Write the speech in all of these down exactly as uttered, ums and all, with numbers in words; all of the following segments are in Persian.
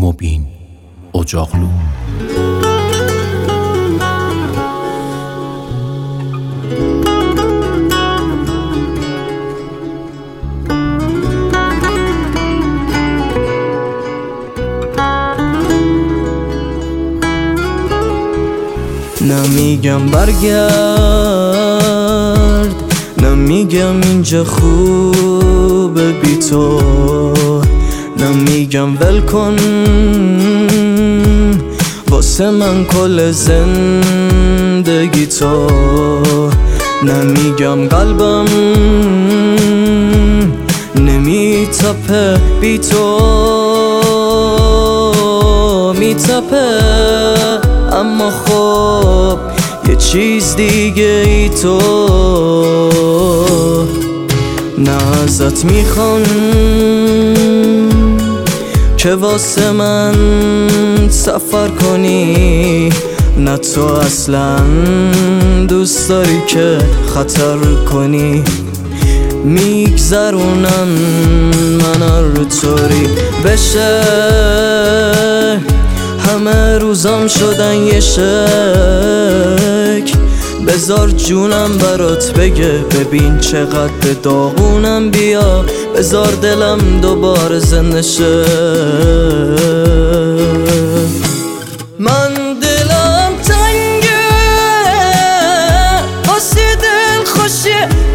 مبین اجاقلو. نمیگم برگرد، نمیگم اینجا خوبه بی تو، نمیگم ول کن واسه من کل زندگی تو، نمیگم قلبم نمیتپه بی تو، میتپه اما خب یه چیز دیگه ای تو. نه ازت میخوام که واسه من سفر کنی، نه تو اصلا دوست داری که خطر کنی. میگذرونم من هر طوری بشه، همه روزام شدن یه شک. بذار جونم برات بگه ببین چقدر داغونم، بیا بذار دلم دوباره زنده شه. من دلم تنگه واسه دل خوشی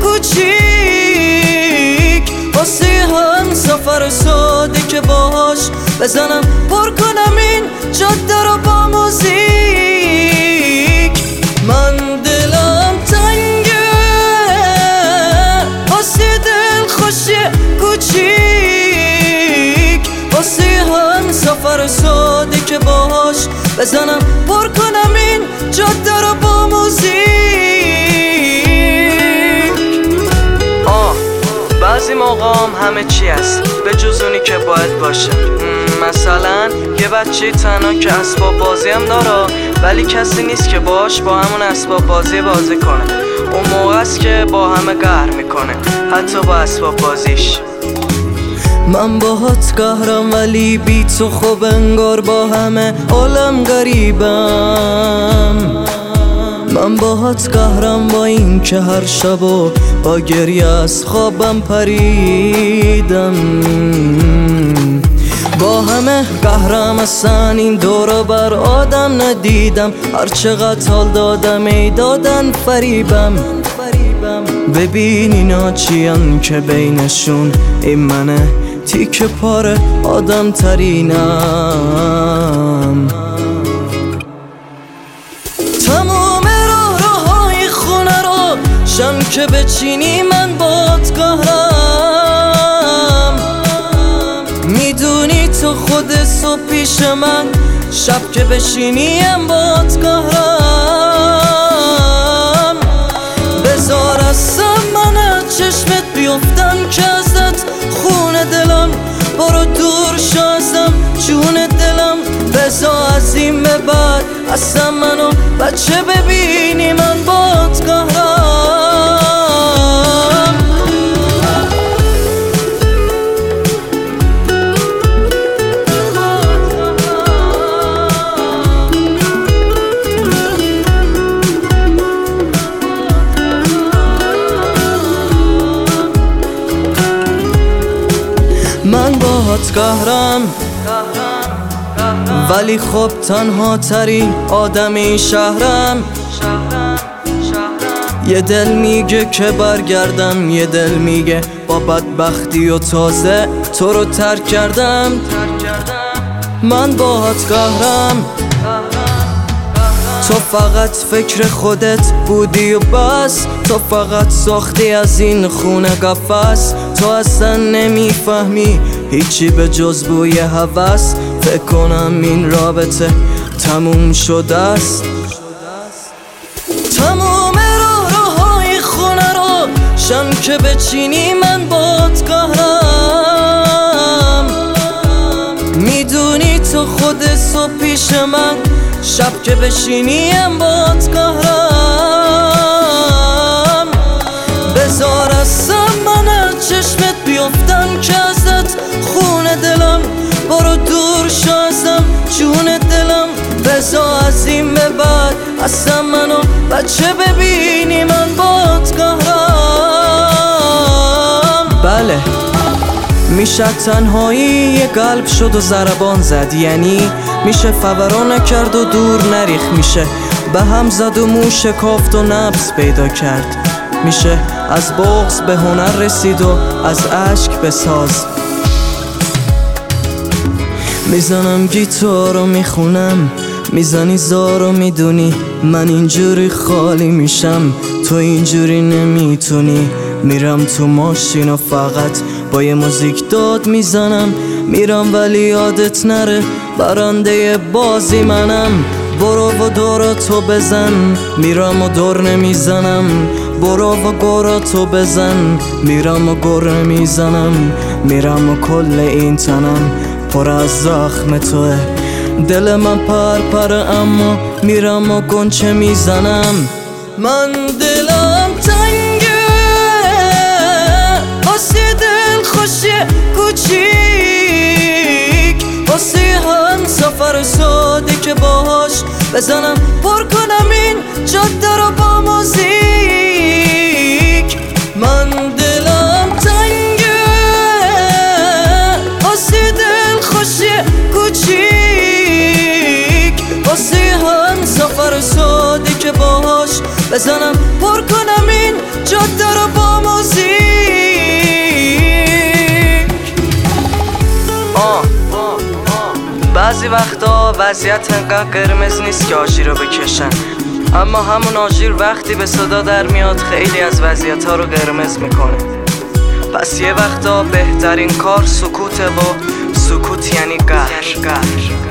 کوچیک، واسه هم سفر ساده که باهاش بزنم پر کنم این جاده رو با موزیک. من دلم تنگه واسه دل خوشی کوچیک، واسه هم سفر ساده که باهاش بزنم پر کنم این جاده رو با موزیک. آه بعضی موقعام همه چی هست به جز اونی که باید باشه. مثلا یه بچه تنها که اسباب بازی هم داره ولی کسی نیست که باش با همون اسباب بازی بازی کنه. اون موقع است که با همه قهر میکنه حتی با اسباب بازیش. من باهات قهرم ولی بی تو خوب انگار با همه عالم غریبم. من باهات قهرم با این که هر شب و با گریه از خوابم پریدم. با همه قهرم اصلا این دورو بر آدم ندیدم، هر چقدر حال دادم ای دادن فریبم. ببین اینا چیان که بینشون این منه تیکه پاره آدم ترینم. تمام راه راهای خونه رو شم که بچینی من بات قهرم. میدونی تو خود صبح پیش من، شب که بشینیم بات قهرم. بذار از من از چشمت بیفتم که ازت خون دلم، برو دور شو ازم جون دلم. بذار از این به بعد اصلا منو بچه ببینی من بات قهرم. من باهات قهرم ولی خب تنها ترین آدمی شهرم. یه دل میگه که برگردم، یه دل میگه با بدبختی و تازه تو رو ترک کردم. من باهات قهرم، تو فقط فکر خودت بودی و بس، تو فقط ساختی از این خونه قفس. تو اصلا نمیفهمی هیچی به جز بوی هوس، فکر کنم این رابطه تموم شده است. تمام راه راهای خونه رو شم که بچینی من بات قهرم. میدونی تو خود صبح پیش من، شب که بشینیم بات قهرم. بذار از من از چشمت بیفتم که ازت خون دلم، برو دور شو ازم بچه ببینی من بات قهرم. بله میشه تنهایی یه قلب شد و ضربان زد، یعنی میشه فوران نکرد و دور نریخ، میشه به هم زد و مو شکافت و نبض پیدا کرد، میشه از بغض به هنر رسید و از اشک به ساز. میزنم گیتار و میخونم، میزنی زار و میدونی من اینجوری خالی میشم، تو اینجوری نمیتونی. میرم تو ماشین و فقط با یه موزیک داد میزنم، میرم ولی یادت نره برنده بازی منم. برو و دورا تو بزن، میرم و دور نمیزنم. برو و گورا تو بزن، میرم و گر نمیزنم. میرم و کل این تنم پر از زخم توه، دل من پر پر اما میرم و گنچه میزنم. من دلم تنگه واسه دل خوشی کوچیک، واسه هم سفر ساده که باهاش بزنم پر کنم این جاده رو با موزیک. من دلم تنگه واسه دل خوشی کوچیک، واسه هم سفر ساده که باهاش بزنم پر کنم این جاده رو با موزیک. آه بعضی وقتا وضعیت انقدر قرمز نیست که آژیر رو بکشن، اما همون آژیر وقتی به صدا در میاد خیلی از وضعیت ها رو قرمز میکنه. پس یه وقتا بهترین کار سکوته و سکوت یعنی قهر.